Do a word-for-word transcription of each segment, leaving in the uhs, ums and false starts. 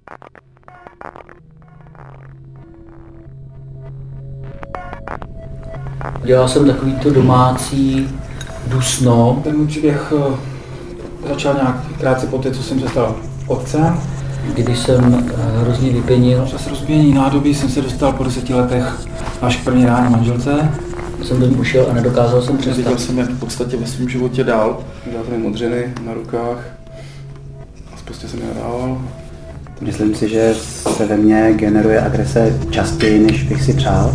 Dělal jsem takový to domácí dusno. Ten můj příběh začal nějak krátce po té, co jsem se stal otcem. Když jsem hrozně vypěnil. Přes rozbíjení nádoby jsem se dostal po deseti letech až k první ráno manželce. Jsem do ní ušel a nedokázal jsem přestat. Viděl jsem, jak v podstatě ve svém životě dál. Dělal tady modřiny na rukách a prostě jsem je nadával. Myslím si, že se ve mně generuje agrese častěji, než bych si přál.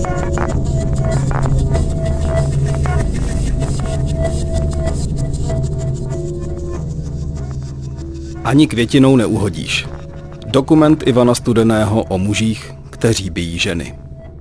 Ani květinou neuhodíš. Dokument Ivana Studeného o mužích, kteří bijí ženy.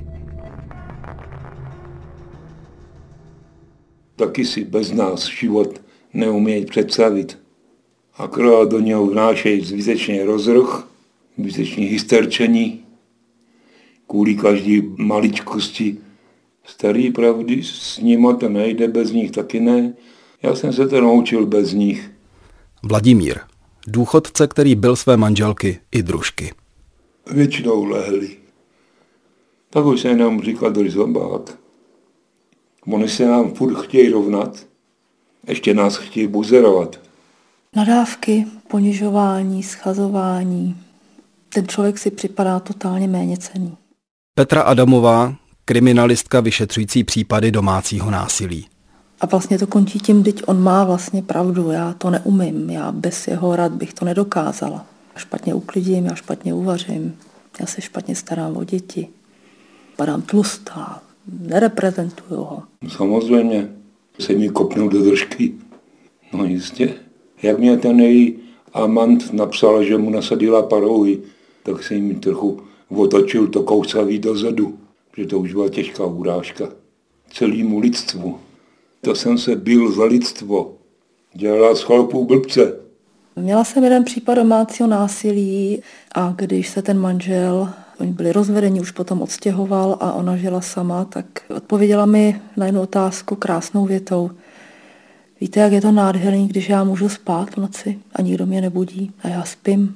Taky si bez nás život neumějí představit. Akorát do něho vnášejí zbytečně rozruch, zbytečné hysterčení, kvůli každý maličkosti. Starý pravdy, s nima to nejde, bez nich taky ne. Já jsem se to naučil bez nich. Vladimír, důchodce, který byl své manželky i družky. Většinou lehli. Tak už se nám říkal do zobák. Oni se nám furt chtějí rovnat, ještě nás chtějí buzerovat. Nadávky, ponižování, schazování. Ten člověk si připadá totálně méněcenný. Petra Adamová, kriminalistka vyšetřující případy domácího násilí. A vlastně to končí tím, že on má vlastně pravdu, já to neumím, já bez jeho rad bych to nedokázala. Já špatně uklidím, já špatně uvařím, já se špatně starám o děti. Padám tlustá, nereprezentuju ho. Samozřejmě se mi kopnul do držky. No jistě. Jak mě ten její amant napsal, že mu nasadila parouhy, tak se mi trochu otočil to kousavý dozadu, že to už byla těžká urážka celému lidstvu. To jsem se bil za lidstvo. Dělala z chlapů blbce. Měla jsem jeden případ domácího násilí a když se ten manžel, oni byli rozvedeni, už potom odstěhoval a ona žila sama, tak odpověděla mi na jednu otázku krásnou větou. Víte, jak je to nádherný, když já můžu spát v noci a nikdo mě nebudí a já spím.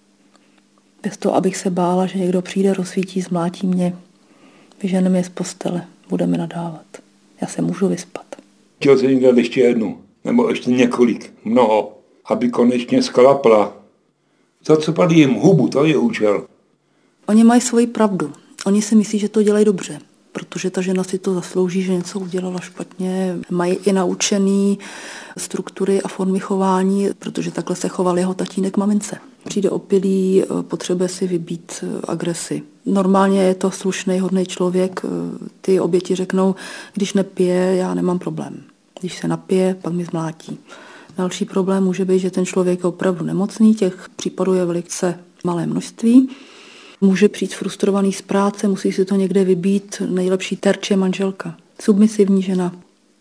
Bez toho, abych se bála, že někdo přijde, rozsvítí, zmlátí mě, vyžene mě z postele, budeme nadávat. Já se můžu vyspat. Chtěl jsem dělat ještě jednu, nebo ještě několik, mnoho, aby konečně sklapla. Za co padí jim hubu, to je účel. Oni mají svoji pravdu. Oni si myslí, že to dělají dobře, protože ta žena si to zaslouží, že něco udělala špatně. Mají i naučený struktury a formy chování, protože takhle se choval jeho tatínek mamince. Přijde opilý, potřebuje si vybít agresi. Normálně je to slušný, hodný člověk. Ty oběti řeknou, když nepije, já nemám problém. Když se napije, pak mi zmlátí. Další problém může být, že ten člověk je opravdu nemocný, těch případů je velice malé množství. Může přijít frustrovaný z práce, musí si to někde vybít. Nejlepší terč je manželka. Submisivní žena.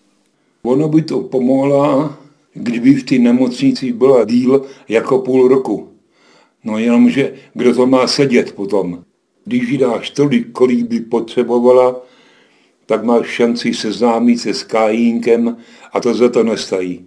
Ono by to pomohla, kdyby v té nemocnici byla díl jako půl roku. No jenomže kdo to má sedět potom? Když jí dáš tolik, kolik by potřebovala, tak máš šanci seznámit se s Kajínkem a to za to nestají.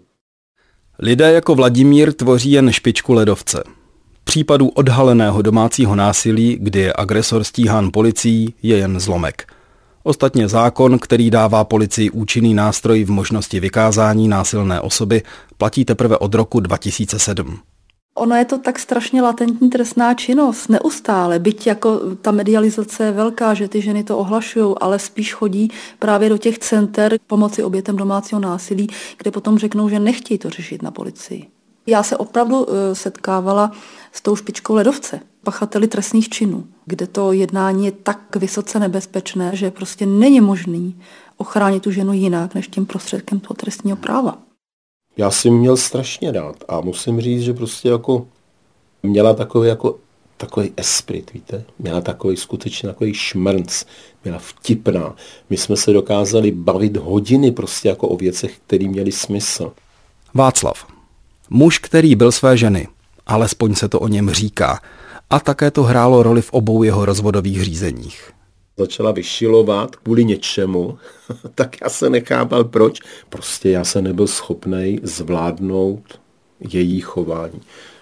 Lidé jako Vladimír tvoří jen špičku ledovce. Případů odhaleného domácího násilí, kdy je agresor stíhán policií, je jen zlomek. Ostatně zákon, který dává policii účinný nástroj v možnosti vykázání násilné osoby, platí teprve od roku dva tisíce sedm. Ono je to tak strašně latentní trestná činnost, neustále, byť jako ta medializace je velká, že ty ženy to ohlašují, ale spíš chodí právě do těch center pomoci obětem domácího násilí, kde potom řeknou, že nechtějí to řešit na policii. Já se opravdu setkávala s tou špičkou ledovce, pachateli trestných činů, kde to jednání je tak vysoce nebezpečné, že prostě není možný ochránit tu ženu jinak, než tím prostředkem toho trestního práva. Já jsem měl strašně rád a musím říct, že prostě jako měla takový jako takový esprit, víte? Měla takový skutečně takový šmrnc, byla vtipná. My jsme se dokázali bavit hodiny prostě jako o věcech, které měly smysl. Václav. Muž, který byl své ženy, alespoň se to o něm říká, a také to hrálo roli v obou jeho rozvodových řízeních. Začala vyšilovat kvůli něčemu, tak já se nechápal proč. Prostě já se nebyl schopnej zvládnout její chování.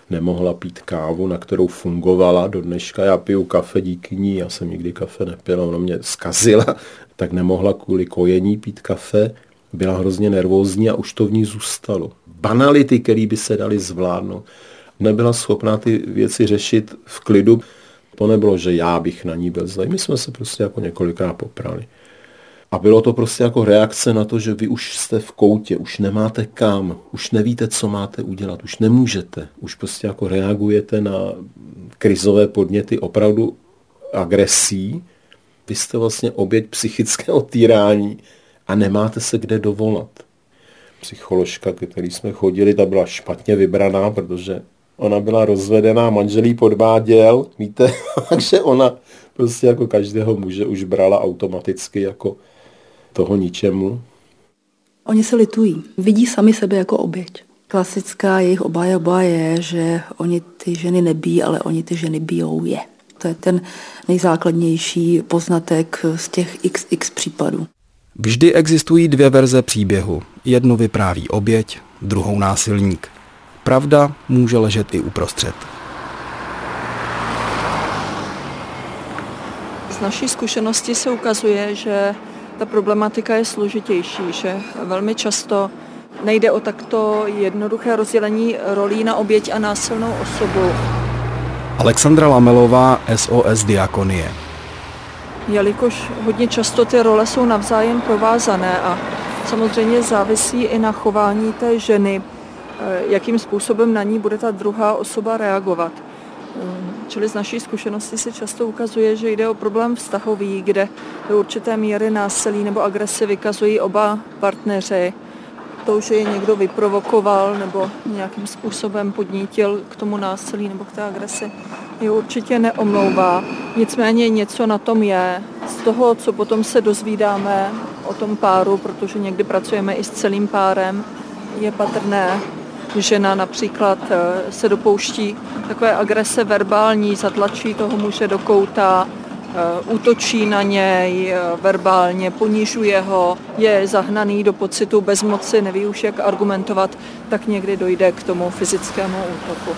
nemohla pít kávu, na kterou fungovala do dneška. Já piju kafe díky ní, já jsem nikdy kafe nepila, ona mě zkazila, tak nemohla kvůli kojení pít kafe. Byla hrozně nervózní a už to v ní zůstalo. Banality, které by se daly zvládnout. Nebyla schopná ty věci řešit v klidu. To nebylo, že já bych na ní byl zlej. My jsme se prostě jako několikrát poprali. A bylo to prostě jako reakce na to, že vy už jste v koutě, už nemáte kam, už nevíte, co máte udělat, už nemůžete. Už prostě jako reagujete na krizové podněty opravdu agresí. Vy jste vlastně oběť psychického týrání a nemáte se kde dovolat. Psycholožka, který jsme chodili, ta byla špatně vybraná, protože ona byla rozvedená, manželí podváděl, víte, takže ona prostě jako každého muže už brala automaticky jako toho ničemu. Oni se litují, vidí sami sebe jako oběť. Klasická jejich obhajoba je, že oni ty ženy nebíjí, ale oni ty ženy bijou je. To je ten nejzákladnější poznatek z těch iks iks případů. Vždy existují dvě verze příběhu. Jednu vypráví oběť, druhou násilník. Pravda může ležet i uprostřed. Z naší zkušenosti se ukazuje, že ta problematika je složitější, že velmi často nejde o takto jednoduché rozdělení rolí na oběť a násilnou osobu. Alexandra Lamelová, S O S Diakonie. Jelikož hodně často ty role jsou navzájem provázané a samozřejmě závisí i na chování té ženy, jakým způsobem na ní bude ta druhá osoba reagovat. Čili z naší zkušenosti se často ukazuje, že jde o problém vztahový, kde do určité míry násilí nebo agresi vykazují oba partneři. To, že je někdo vyprovokoval nebo nějakým způsobem podnítil k tomu násilí nebo k té agresi, je určitě neomlouvá. Nicméně něco na tom je. Z toho, co potom se dozvídáme o tom páru, protože někdy pracujeme i s celým párem, je patrné, žena například se dopouští takové agrese verbální, zatlačí toho muže do kouta, útočí na něj verbálně, ponižuje ho, je zahnaný do pocitu bezmoci, neví už jak argumentovat, tak někdy dojde k tomu fyzickému útoku.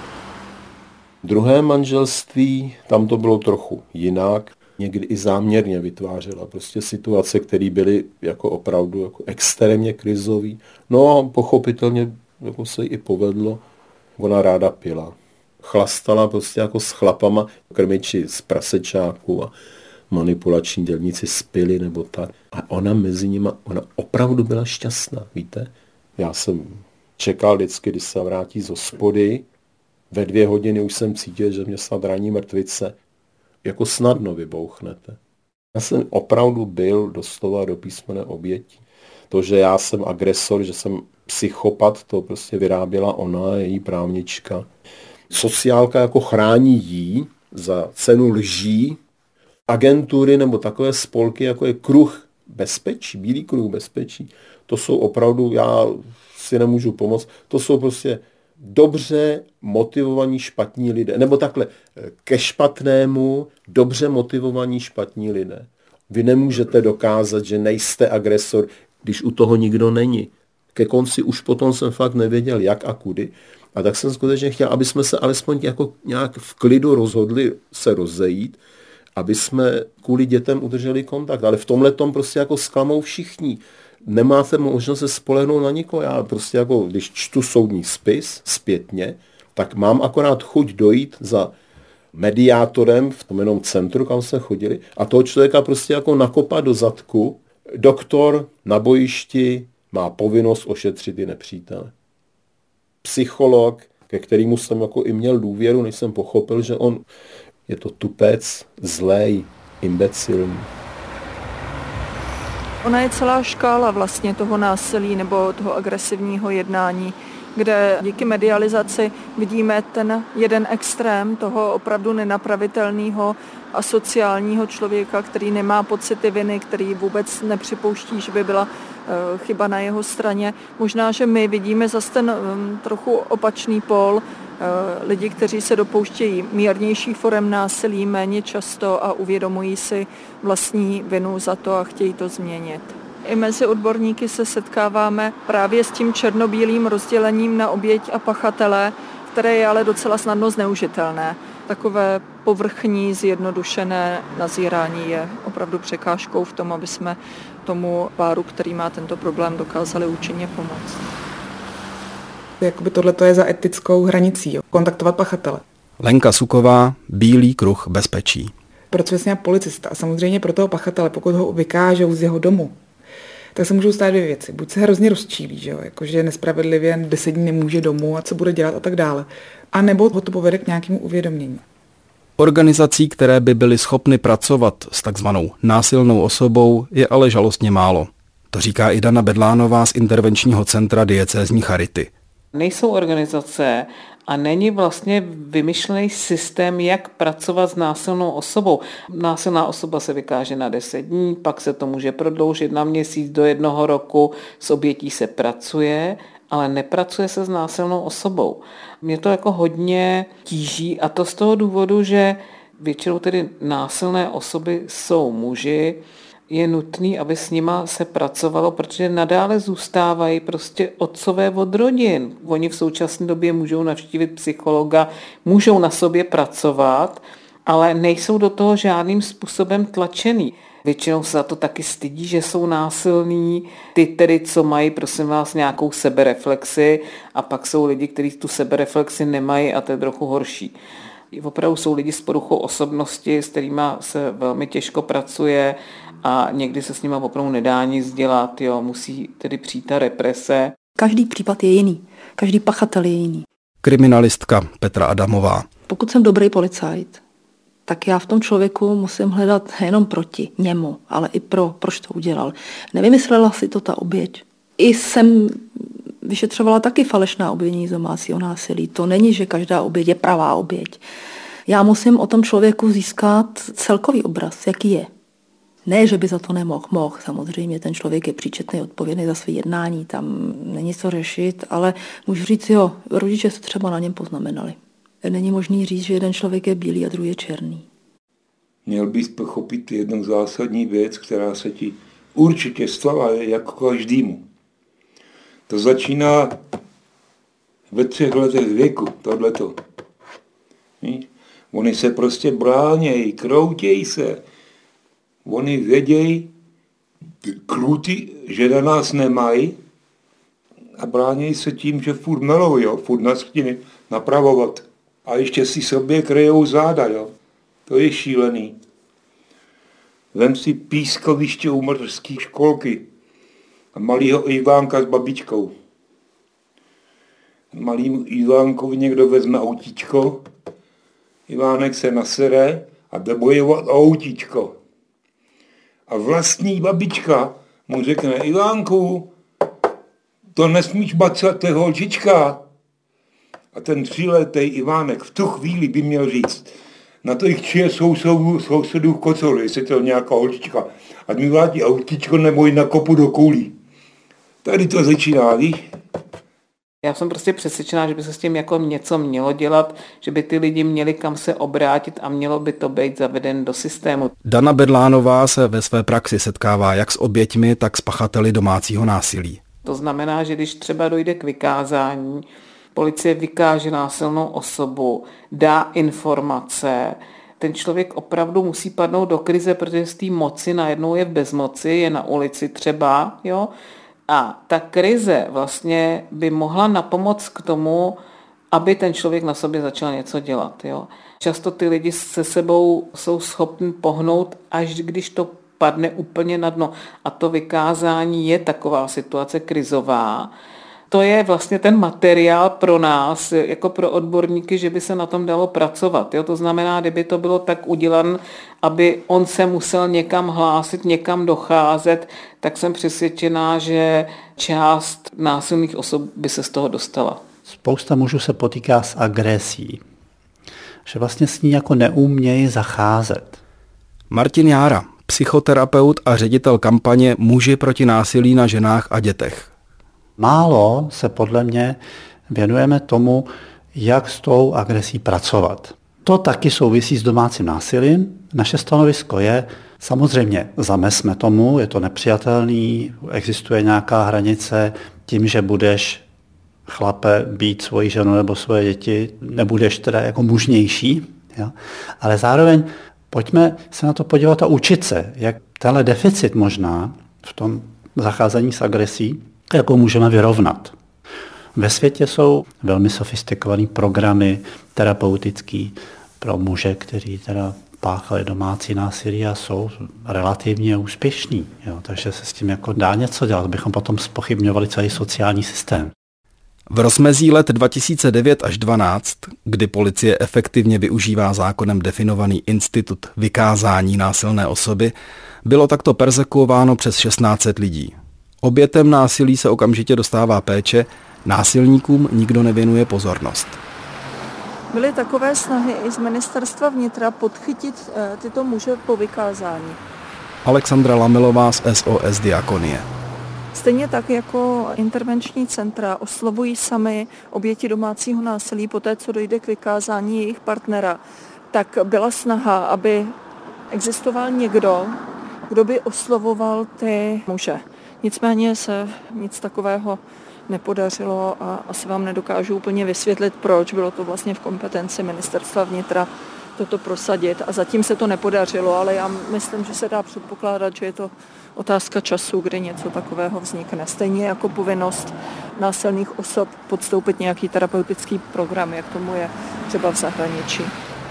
Druhé manželství, tam to bylo trochu jinak. Někdy i záměrně vytvářela prostě situace, které byly jako opravdu jako extrémně krizové. No a pochopitelně jako se jí i povedlo, ona ráda pila. Chlastala prostě jako s chlapama, krmiči z prasečáku a manipulační dělníci spili nebo tak. A ona mezi nima, ona opravdu byla šťastná, víte? Já jsem čekal vždycky, když se vrátí z hospody, ve dvě hodiny už jsem cítil, že mě snad raní mrtvice. Jako snadno vybouchnete. Já jsem opravdu byl doslova do písmene obětí. To, že já jsem agresor, že jsem psychopat, to prostě vyráběla ona, její právnička. Sociálka jako chrání jí za cenu lží. Agentury nebo takové spolky, jako je Kruh bezpečí, Bílý kruh bezpečí, to jsou opravdu, já si nemůžu pomoct, to jsou prostě dobře motivovaní špatní lidé. Nebo takhle, ke špatnému dobře motivovaní špatní lidé. Vy nemůžete dokázat, že nejste agresor, když u toho nikdo není. Ke konci už potom jsem fakt nevěděl, jak a kudy. A tak jsem skutečně chtěl, aby jsme se alespoň jako nějak v klidu rozhodli se rozejít, aby jsme kvůli dětem udrželi kontakt. Ale v tomhletom prostě jako zklamou všichni. Nemáte možnost se spolehnout na nikoho. Já prostě jako, když čtu soudní spis zpětně, tak mám akorát chuť dojít za mediátorem v tom jenom centru, kam jsme chodili, a toho člověka prostě jako nakopat do zadku. Doktor na bojišti má povinnost ošetřit i nepřítele. Psycholog, ke kterému jsem jako i měl důvěru, než jsem pochopil, že on je to tupec, zlej, imbecilní. Ona je celá škála vlastně toho násilí nebo toho agresivního jednání, kde díky medializaci vidíme ten jeden extrém toho opravdu nenapravitelného asociálního člověka, který nemá pocity viny, který vůbec nepřipouští, že by byla chyba na jeho straně. Možná, že my vidíme zase ten trochu opačný pól, lidi, kteří se dopouštějí mírnějších forem násilí méně často a uvědomují si vlastní vinu za to a chtějí to změnit. I mezi odborníky se setkáváme právě s tím černobílým rozdělením na oběť a pachatele. které je ale docela snadno zneužitelné. Takové povrchní, zjednodušené nazírání je opravdu překážkou v tom, aby jsme tomu páru, který má tento problém, dokázali účinně pomoct. Jakoby tohle je za etickou hranicí, jo? Kontaktovat pachatele. Lenka Suková, Bílý kruh bezpečí. Pracuje s ním policista a samozřejmě pro toho pachatele, pokud ho vykážou z jeho domu, tak se můžou stát dvě věci. Buď se hrozně rozčílí, že jo? Jakože nespravedlivě deset dní nemůže domů a co bude dělat a tak dále. A nebo ho to povede k nějakému uvědomění. Organizací, které by byly schopny pracovat s takzvanou násilnou osobou, je ale žalostně málo. To říká i Dana Bedlánová z intervenčního centra diecézní charity. Nejsou organizace a není vlastně vymyšlený systém, jak pracovat s násilnou osobou. Násilná osoba se vykáže na deset dní, pak se to může prodloužit na měsíc do jednoho roku, s obětí se pracuje, ale nepracuje se s násilnou osobou. Mě to jako hodně tíží a to z toho důvodu, že většinou tedy násilné osoby jsou muži, je nutný, aby s nima se pracovalo, protože nadále zůstávají prostě otcové od rodin. Oni v současné době můžou navštívit psychologa, můžou na sobě pracovat, ale nejsou do toho žádným způsobem tlačený. Většinou se za to taky stydí, že jsou násilní, ty tedy, co mají, prosím vás, nějakou sebereflexi a pak jsou lidi, kteří tu sebereflexi nemají a to je trochu horší. Opravdu jsou lidi s poruchou osobnosti, s kterými se velmi těžko pracuje a někdy se s nimi opravdu nedá nic dělat, jo, musí tedy přijít ta represe. Každý případ je jiný, každý pachatel je jiný. Kriminalistka Petra Adamová. Pokud jsem dobrý policajt, tak já v tom člověku musím hledat nejenom proti němu, ale i pro, proč to udělal. Nevymyslela si to ta oběť. I jsem vyšetřovala taky falešná obvinění z domácího násilí. To není, že každá oběť je pravá oběť. Já musím o tom člověku získat celkový obraz, jaký je. Ne, že by za to nemohl. Mohl. Samozřejmě ten člověk je příčetný, odpovědný za své jednání, tam není co řešit, ale můžu říct, jo, rodiče se třeba na něm poznamenali. Není možný říct, že jeden člověk je bílý a druhý je černý. Měl bys pochopit jednu zásadní věc, která se ti určitě stala jako každému. To začíná ve třech letech věku, tohleto. Víš? Oni se prostě bránějí, kroutějí se. Oni vědějí, kluty, že na nás nemají a bránějí se tím, že furt melou, jo, furt nás chtějí napravovat. A ještě si sobě kryjou záda, jo. To je šílený. Vem si pískoviště u mateřské školky a malýho Ivánka s babičkou. Malým Ivánkovi někdo vezme autíčko, Ivánek se nasere a jde bojovat o autíčko. A vlastní babička mu řekne, Ivánku, to nesmíš bacat, to je holčička. A ten tříletý Ivánek v tu chvíli by měl říct, na to jich čije sousedů, sousedů kocoli, jestli to je nějaká holčička. A mi vrátí autíčko nebo jít na kopu do koulí. Tady to začíná, víš? Já jsem prostě přesvědčená, že by se s tím jako něco mělo dělat, že by ty lidi měli kam se obrátit a mělo by to být zaveden do systému. Dana Bedlánová se ve své praxi setkává jak s oběťmi, tak s pachateli domácího násilí. To znamená, že když třeba dojde k vykázání, policie vykáže násilnou osobu, dá informace, ten člověk opravdu musí padnout do krize, protože z té moci najednou je v bezmoci, je na ulici třeba, jo. A ta krize vlastně by mohla napomoct k tomu, aby ten člověk na sobě začal něco dělat, jo. Často ty lidi se sebou jsou schopni pohnout, až když to padne úplně na dno. A to vykázání je taková situace krizová. To je vlastně ten materiál pro nás, jako pro odborníky, že by se na tom dalo pracovat. Jo? To znamená, kdyby to bylo tak udělan, aby on se musel někam hlásit, někam docházet, tak jsem přesvědčená, že část násilných osob by se z toho dostala. Spousta mužů se potýká s agresí, že vlastně s ní jako neumějí zacházet. Martin Jára, psychoterapeut a ředitel kampaně Muži proti násilí na ženách a dětech. Málo se podle mě věnujeme tomu, jak s tou agresí pracovat. To taky souvisí s domácím násilím. Naše stanovisko je, samozřejmě zamezme tomu, je to nepřijatelný, existuje nějaká hranice, tím, že budeš chlape být svoji ženu nebo svoje děti, nebudeš teda jako mužnější, jo? Ale zároveň pojďme se na to podívat a učit se, jak tenhle deficit možná v tom zacházení s agresí, jako můžeme vyrovnat. Ve světě jsou velmi sofistikované programy terapeutický pro muže, kteří teda páchali domácí násilí a jsou relativně úspěšní. Jo? Takže se s tím jako dá něco dělat, bychom potom zpochybňovali celý sociální systém. V rozmezí let dva tisíce devět až dvanáct, kdy policie efektivně využívá zákonem definovaný institut vykázání násilné osoby, bylo takto perzekuováno přes šestnáct set lidí. Obětem násilí se okamžitě dostává péče, násilníkům nikdo nevěnuje pozornost. Byly takové snahy i z ministerstva vnitra podchytit tyto muže po vykázání. Alexandra Lamelová z S O S Diakonie. Stejně tak jako intervenční centra oslovují sami oběti domácího násilí poté, co dojde k vykázání jejich partnera, tak byla snaha, aby existoval někdo, kdo by oslovoval ty muže. Nicméně se nic takového nepodařilo a asi vám nedokážu úplně vysvětlit, proč. Bylo to vlastně v kompetenci ministerstva vnitra toto prosadit a zatím se to nepodařilo, ale já myslím, že se dá předpokládat, že je to otázka času, kdy něco takového vznikne. Stejně jako povinnost násilných osob podstoupit nějaký terapeutický program, jak tomu je třeba v zahraničí.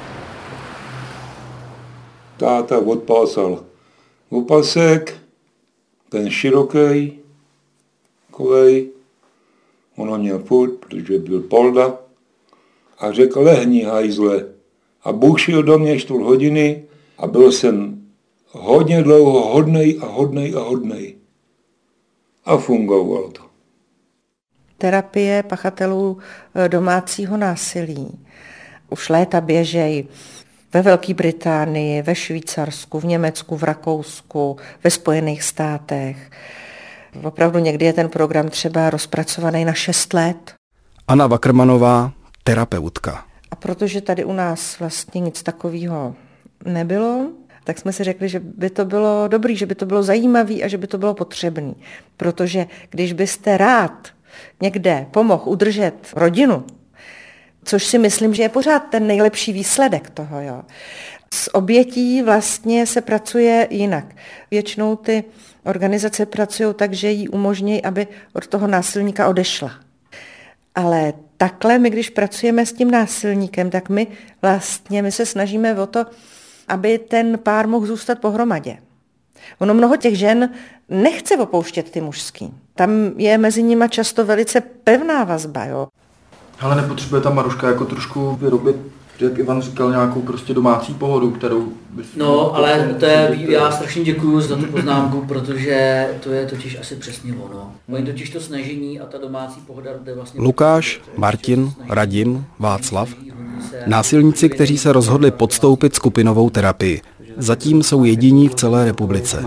Táta odpásal opasek, ten široký, kovej, ono měl furt, protože byl polda, a řekl, lehni hajzle. A Bůh šel do mě čtvrt hodiny a byl jsem hodně dlouho hodnej a hodnej a hodnej. A fungovalo to. Terapie pachatelů domácího násilí už léta běžejí ve Velké Británii, ve Švýcarsku, v Německu, v Rakousku, ve Spojených státech. Opravdu někdy je ten program třeba rozpracovaný na šest let. Anna Wackermanová, terapeutka. A protože tady u nás vlastně nic takového nebylo, tak jsme si řekli, že by to bylo dobrý, že by to bylo zajímavý a že by to bylo potřebný. Protože když byste rád někde pomohl udržet rodinu, což si myslím, že je pořád ten nejlepší výsledek toho, jo. S obětí vlastně se pracuje jinak. Většinou ty organizace pracují tak, že jí umožní, aby od toho násilníka odešla. Ale takhle my, když pracujeme s tím násilníkem, tak my vlastně my se snažíme o to, aby ten pár mohl zůstat pohromadě. Ono mnoho těch žen nechce opouštět ty mužský. Tam je mezi nimi často velice pevná vazba, jo. Ale nepotřebuje ta Maruška jako trošku vyrobit, jak Ivan říkal, nějakou prostě domácí pohodu, kterou... No, ale to je, já strašně děkuju za tu poznámku, protože to je totiž asi přesně ono. Oni totiž to snažení a ta domácí pohoda jde vlastně... Lukáš, Martin, Radim, Václav. Násilníci, kteří se rozhodli podstoupit skupinovou terapii. Zatím jsou jediní v celé republice.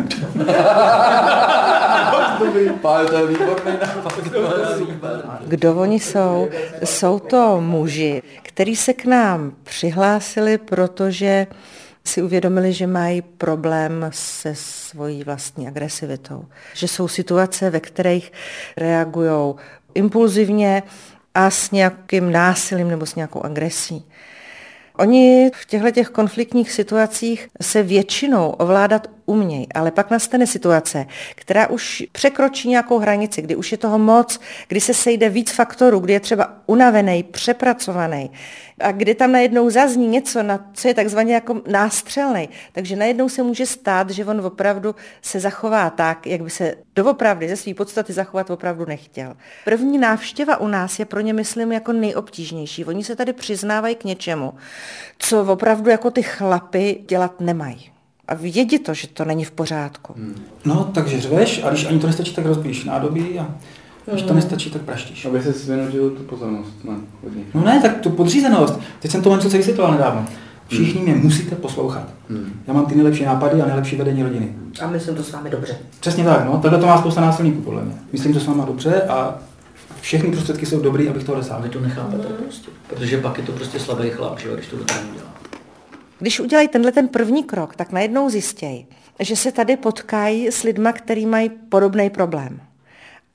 Kdo oni jsou? Jsou to muži, kteří se k nám přihlásili, protože si uvědomili, že mají problém se svojí vlastní agresivitou. Že jsou situace, ve kterých reagují impulzivně a s nějakým násilím nebo s nějakou agresí. Oni v těchto konfliktních situacích se většinou ovládat umějí, ale pak nastane situace, která už překročí nějakou hranici, kdy už je toho moc, kdy se sejde víc faktorů, kdy je třeba unavený, přepracovaný a kdy tam najednou zazní něco, na co je takzvaně jako nástřelnej. Takže najednou se může stát, že on opravdu se zachová tak, jak by se doopravdy ze své podstaty zachovat opravdu nechtěl. První návštěva u nás je pro ně, myslím, jako nejobtížnější. Oni se tady přiznávají k něčemu, co opravdu jako ty chlapy dělat nemají. A vědí to, že to není v pořádku. Hmm. No, takže řveš a když ani to nestačí, tak rozbíjíš nádobí a když to nestačí, tak praštíš. Aby se vynutil tu pozornost. Ne, hodně. No ne, tak tu podřízenost. Teď jsem to něco vysvětloval nedávno. Všichni hmm. mě musíte poslouchat. Hmm. Já mám ty nejlepší nápady a nejlepší vedení rodiny. A myslím to s vámi dobře. Přesně tak, no. Takhle to má spousta násilníků, podle mě. Myslím to s váma dobře a všechny prostředky jsou dobrý, abych to dosáhl. Vy to nechápete prostě. Protože pak je to prostě slabý chlap, že jo, když to do toho dělá. Když udělají tenhle ten první krok, tak najednou zjistějí, že se tady potkají s lidma, kteří mají podobný problém.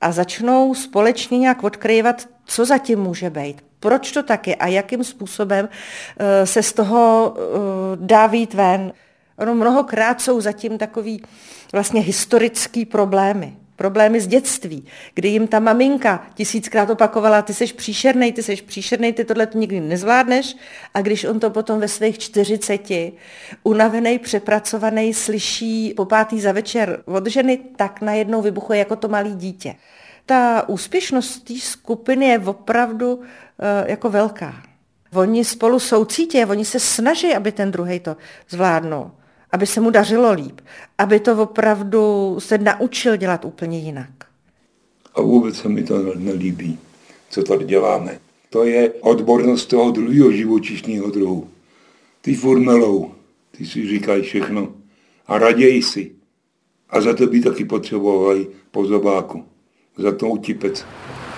a začnou společně nějak odkryvat, co zatím může být, proč to tak je a jakým způsobem se z toho dá vyjít ven. Ono mnohokrát jsou zatím takový vlastně historický problémy. Problémy z dětství, kdy jim ta maminka tisíckrát opakovala, ty seš příšernej, ty seš příšernej, ty tohle to nikdy nezvládneš. A když on to potom ve svých čtyřiceti unavený, přepracovaný slyší po pátý za večer od ženy, tak najednou vybuchuje jako to malé dítě. Ta úspěšnost té skupiny je opravdu uh, jako velká. Oni spolu soucítí, oni se snaží, aby ten druhej to zvládnul, aby se mu dařilo líp, aby to opravdu se naučil dělat úplně jinak. A vůbec se mi to nelíbí, co tady děláme. To je odbornost toho druhého živočišního druhu. Ty furt melou, ty si říkají všechno a raději si. A za to by taky potřebovali po zobáku, za to utipec.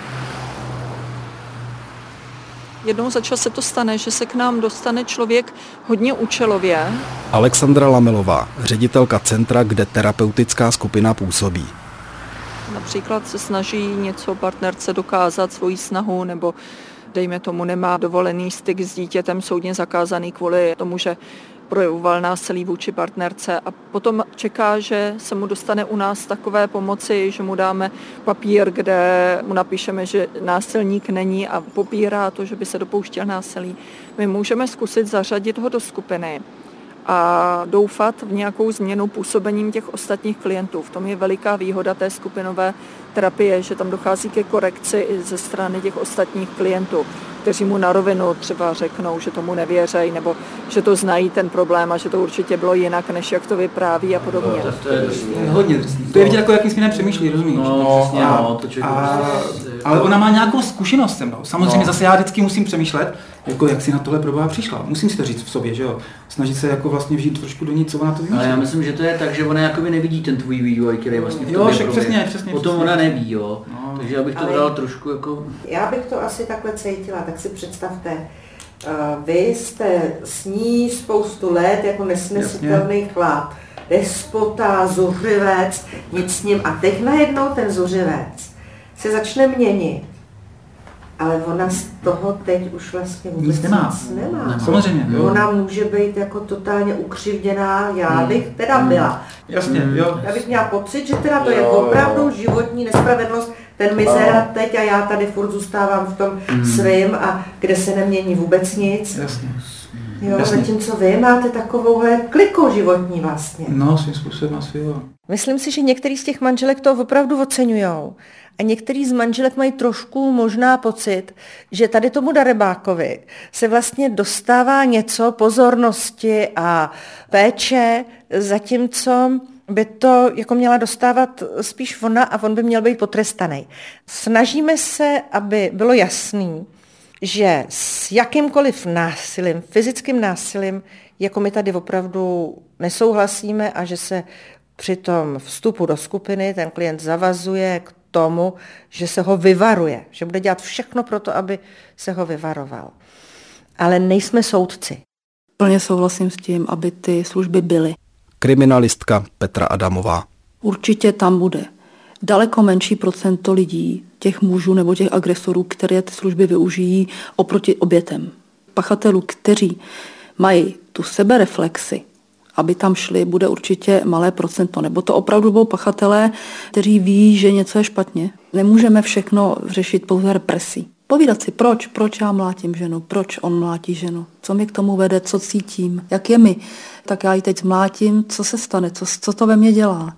Jednou za čas se to stane, že se k nám dostane člověk hodně účelově. Alexandra Lamelová, ředitelka centra, kde terapeutická skupina působí. Například se snaží něco partnerce dokázat, svoji snahu, nebo dejme tomu nemá dovolený styk s dítětem soudně zakázaný kvůli tomu, že projevoval násilí vůči partnerce a potom čeká, že se mu dostane u nás takové pomoci, že mu dáme papír, kde mu napíšeme, že násilník není a popírá to, že by se dopouštěl násilí. My můžeme zkusit zařadit ho do skupiny a doufat v nějakou změnu působením těch ostatních klientů. V tom je veliká výhoda té skupinové terapie, že tam dochází ke korekci i ze strany těch ostatních klientů, kteří mu na rovinu třeba řeknou, že tomu nevěřejí, nebo že to znají ten problém a že to určitě bylo jinak, než jak to vypráví a podobně. No, to, to je drsný. Hodně drsný. To je vidět, jako jakým směrem přemýšlí, rozumíš? No, přesně, a, no, to člověk a, prostě... Ale ona má nějakou zkušenost se mnou. Samozřejmě no. Zase já vždycky musím přemýšlet, jako jak si na tohle probá přišla. Musím si to říct v sobě, že jo? Snažit se jako vlastně vžít trošku do ní, co ona to vymýšlí. Ale já myslím, že to je tak, že ona jakoby nevidí ten tvůj vývoj, který vlastně v tobě jo, přesně, přesně. Potom přesně. ona neví, jo. No. Takže abych to Ale bral trošku jako... Já bych to asi takhle cítila, tak si představte, uh, vy jste s ní spoustu let jako nesnesitelný chlap, despota, zuřivec, nic s ním a teď najednou ten zuřivec se začne měnit. Ale ona z toho teď už vlastně vůbec nic nemá. Nic nemá. nemá. Samozřejmě, jo. Ona může být jako totálně ukřivděná, já bych teda byla. Jasně, jo. Já bych měla pocit, že teda to je opravdu životní nespravedlnost, ten mizera teď a já tady furt zůstávám v tom mm. svým a kde se nemění vůbec nic. Jasně. Jo, zatímco vy máte takovouhle kliku životní vlastně. No, svým způsobem asi jo. Myslím si, že některý z těch manželek to opravdu oceňujou. A některý z manželek mají trošku možná pocit, že tady tomu darebákovi se vlastně dostává něco pozornosti a péče, zatímco by to jako měla dostávat spíš ona a on by měl být potrestaný. Snažíme se, aby bylo jasný, že s jakýmkoliv násilím, fyzickým násilím, jako my tady opravdu nesouhlasíme a že se při tom vstupu do skupiny ten klient zavazuje k tomu, že se ho vyvaruje, že bude dělat všechno pro to, aby se ho vyvaroval. Ale nejsme soudci. Plně souhlasím s tím, aby ty služby byly. Kriminalistka Petra Adamová. Určitě tam bude daleko menší procento lidí, těch mužů nebo těch agresorů, které ty služby využijí oproti obětem. Pachatelů, kteří mají tu sebereflexi, aby tam šli, bude určitě malé procento. Nebo to opravdu budou pachatelé, kteří ví, že něco je špatně. Nemůžeme všechno řešit pouze represí. Povídat si, proč, proč já mlátím ženu, proč on mlátí ženu, co mi k tomu vede, co cítím, jak je mi. Tak já ji teď zmlátím, co se stane, co, co to ve mně dělá.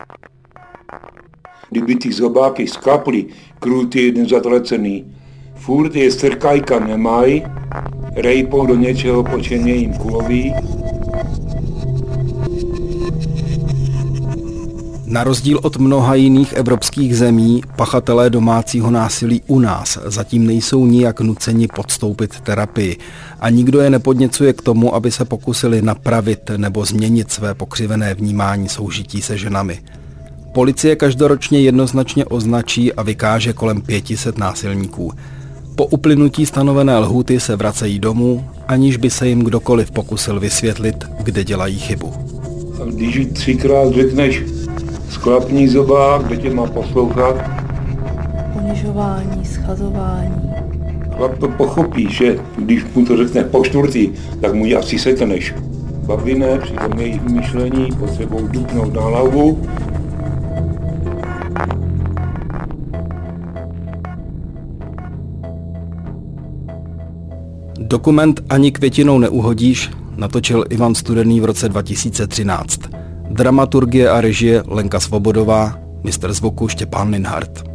Kdyby ty zobáky skaply, kruty jeden zatracený, furt je strkajka nemají, rejpou do něčeho, po čem je jim kulový. Na rozdíl od mnoha jiných evropských zemí, pachatelé domácího násilí u nás zatím nejsou nijak nuceni podstoupit terapii a nikdo je nepodněcuje k tomu, aby se pokusili napravit nebo změnit své pokřivené vnímání soužití se ženami. Policie každoročně jednoznačně označí a vykáže kolem pět set násilníků. Po uplynutí stanovené lhůty se vracejí domů, aniž by se jim kdokoliv pokusil vysvětlit, kde dělají chybu. A když třikrát řekneš sklapní zobák, kde tě má poslouchat, ponižování, schazování. Chlap to pochopí, že když mu to řekne po čtvrtý, tak mu ji asi sekneš. Babiné při tom jejich myšlení potřebou dupnout na hlavu. Dokument Ani květinou neuhodíš natočil Ivan Studený v roce dva tisíce třináct. Dramaturgie a režie Lenka Svobodová, mistr zvuku Štěpán Linhart.